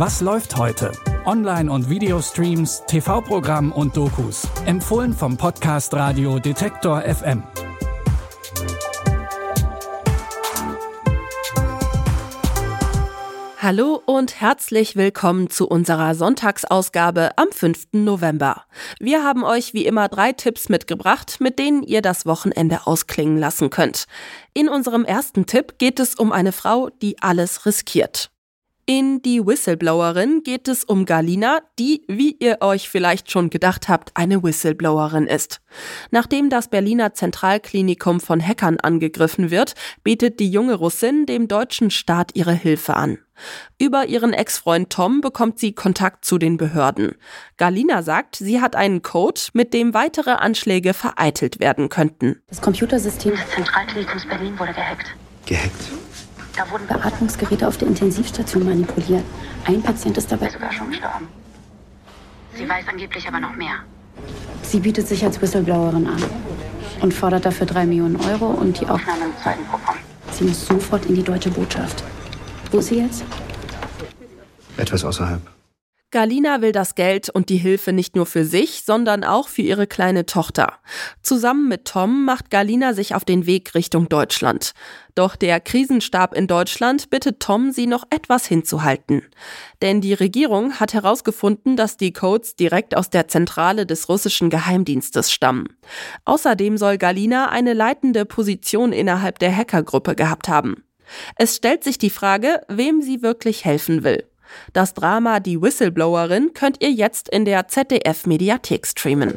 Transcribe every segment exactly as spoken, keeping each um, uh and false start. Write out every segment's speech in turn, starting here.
Was läuft heute? Online- und Videostreams, T V-Programm und Dokus. Empfohlen vom Podcast Radio Detektor F M. Hallo und herzlich willkommen zu unserer Sonntagsausgabe am fünften November. Wir haben euch wie immer drei Tipps mitgebracht, mit denen ihr das Wochenende ausklingen lassen könnt. In unserem ersten Tipp geht es um eine Frau, die alles riskiert. In Die Whistleblowerin geht es um Galina, die, wie ihr euch vielleicht schon gedacht habt, eine Whistleblowerin ist. Nachdem das Berliner Zentralklinikum von Hackern angegriffen wird, bietet die junge Russin dem deutschen Staat ihre Hilfe an. Über ihren Ex-Freund Tom bekommt sie Kontakt zu den Behörden. Galina sagt, sie hat einen Code, mit dem weitere Anschläge vereitelt werden könnten. Das Computersystem des Zentralklinikums Berlin wurde gehackt. Gehackt? Da wurden Beatmungsgeräte auf der Intensivstation manipuliert. Ein Patient ist dabei sogar schon gestorben. Sie weiß angeblich aber noch mehr. Sie bietet sich als Whistleblowerin an und fordert dafür drei Millionen Euro und die Aufnahme im zweiten Programm. Sie muss sofort in die deutsche Botschaft. Wo ist sie jetzt? Etwas außerhalb. Galina will das Geld und die Hilfe nicht nur für sich, sondern auch für ihre kleine Tochter. Zusammen mit Tom macht Galina sich auf den Weg Richtung Deutschland. Doch der Krisenstab in Deutschland bittet Tom, sie noch etwas hinzuhalten. Denn die Regierung hat herausgefunden, dass die Codes direkt aus der Zentrale des russischen Geheimdienstes stammen. Außerdem soll Galina eine leitende Position innerhalb der Hackergruppe gehabt haben. Es stellt sich die Frage, wem sie wirklich helfen will. Das Drama Die Whistleblowerin könnt ihr jetzt in der Z D F-Mediathek streamen.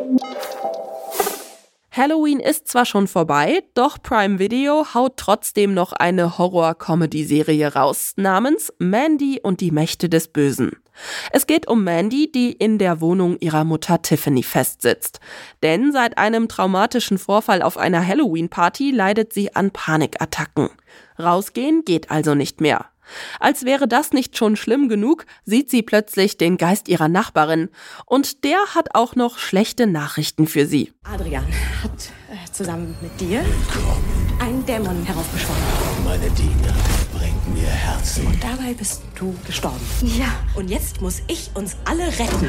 Halloween ist zwar schon vorbei, doch Prime Video haut trotzdem noch eine Horror-Comedy-Serie raus, namens Mandy und die Mächte des Bösen. Es geht um Mandy, die in der Wohnung ihrer Mutter Tiffany festsitzt. Denn seit einem traumatischen Vorfall auf einer Halloween-Party leidet sie an Panikattacken. Rausgehen geht also nicht mehr. Als wäre das nicht schon schlimm genug, sieht sie plötzlich den Geist ihrer Nachbarin. Und der hat auch noch schlechte Nachrichten für sie. Adrian hat äh, zusammen mit dir einen Dämon heraufbeschworen. Meine Diener bringt mir Herzen. Und dabei bist du gestorben. Ja. Und jetzt muss ich uns alle retten.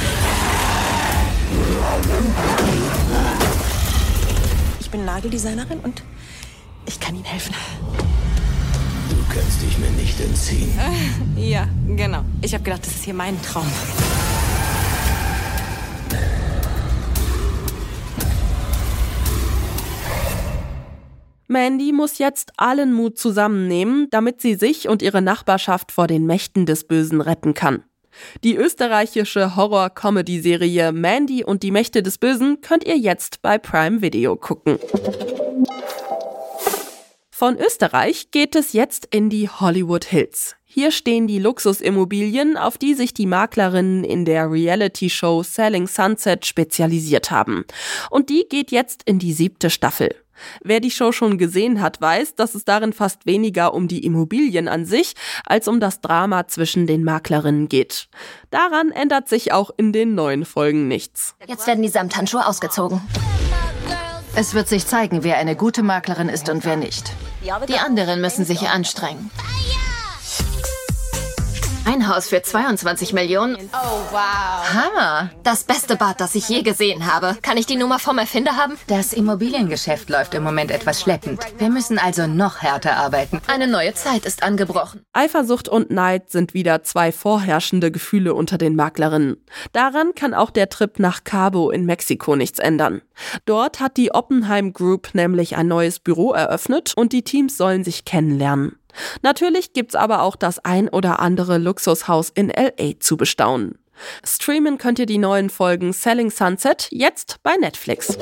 Ich bin Nageldesignerin und ich kann Ihnen helfen. Du kannst dich mir nicht entziehen. Äh, ja, genau. Ich habe gedacht, das ist hier mein Traum. Mandy muss jetzt allen Mut zusammennehmen, damit sie sich und ihre Nachbarschaft vor den Mächten des Bösen retten kann. Die österreichische Horror-Comedy-Serie Mandy und die Mächte des Bösen könnt ihr jetzt bei Prime Video gucken. Von Österreich geht es jetzt in die Hollywood Hills. Hier stehen die Luxusimmobilien, auf die sich die Maklerinnen in der Reality-Show Selling Sunset spezialisiert haben. Und die geht jetzt in die siebte Staffel. Wer die Show schon gesehen hat, weiß, dass es darin fast weniger um die Immobilien an sich, als um das Drama zwischen den Maklerinnen geht. Daran ändert sich auch in den neuen Folgen nichts. Jetzt werden die Samthandschuhe ausgezogen. Es wird sich zeigen, wer eine gute Maklerin ist und wer nicht. Die anderen müssen sich anstrengen. Ein Haus für zweiundzwanzig Millionen. Oh, wow. Hammer! Das beste Bad, das ich je gesehen habe. Kann ich die Nummer vom Erfinder haben? Das Immobiliengeschäft läuft im Moment etwas schleppend. Wir müssen also noch härter arbeiten. Eine neue Zeit ist angebrochen. Eifersucht und Neid sind wieder zwei vorherrschende Gefühle unter den Maklerinnen. Daran kann auch der Trip nach Cabo in Mexiko nichts ändern. Dort hat die Oppenheim Group nämlich ein neues Büro eröffnet und die Teams sollen sich kennenlernen. Natürlich gibt's aber auch das ein oder andere Luxushaus in L A zu bestaunen. Streamen könnt ihr die neuen Folgen Selling Sunset jetzt bei Netflix.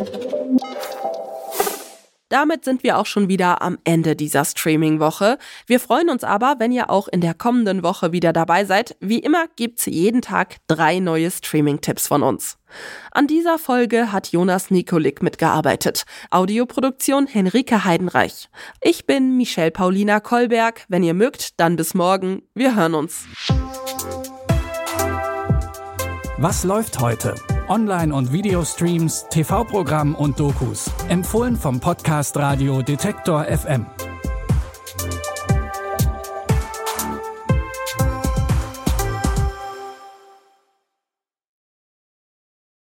Damit sind wir auch schon wieder am Ende dieser Streaming-Woche. Wir freuen uns aber, wenn ihr auch in der kommenden Woche wieder dabei seid. Wie immer gibt's jeden Tag drei neue Streaming-Tipps von uns. An dieser Folge hat Jonas Nikolik mitgearbeitet. Audioproduktion Henrike Heidenreich. Ich bin Michelle Paulina Kolberg. Wenn ihr mögt, dann bis morgen. Wir hören uns. Was läuft heute? Online- und Videostreams, T V-Programm und Dokus. Empfohlen vom Podcast Radio Detektor F M.